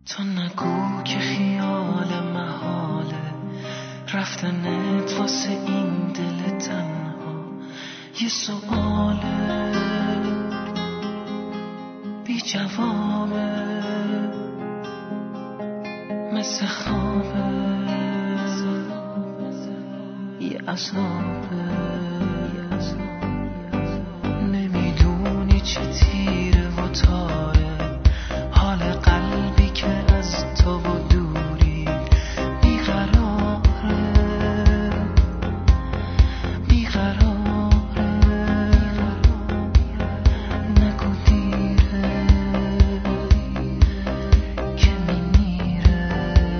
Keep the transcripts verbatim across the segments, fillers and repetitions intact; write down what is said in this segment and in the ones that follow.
تو نگو که خیال محاله رفتنت واسه این دل تنها یه سؤاله بی جوابه مثل خوابه یه عذابه نمیدونی چه تیره و تاره حال قلبی که از تو و دوری بیقراره بیقراره نگو دیره که میمیره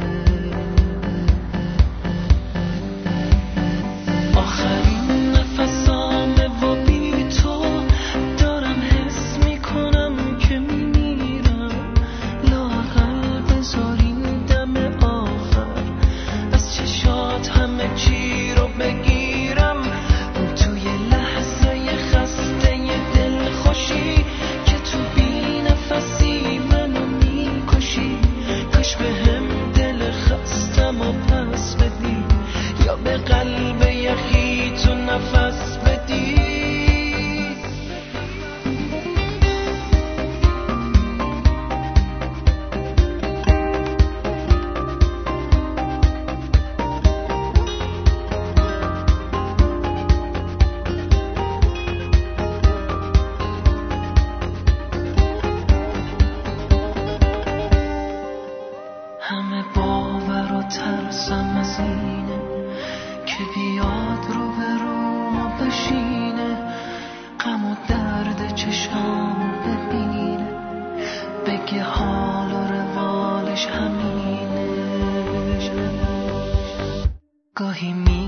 آخرین نفسامه و بی تو دارم حس میکنم که میمیرم لااقل بذارین دم آخر از چشات همه چی رو بگیرم اون توی لحظه خسته دل خوشی که تو بی نفسی منو میکشی کاش به هم دل خستم و پس بدی یا به قلب یخی تو نفس بدی همه باور و ترسم از اینه که بیاد رو به روم و بشینه غم و درد چشام ببینه بگه حال و روالش همینه گاهی می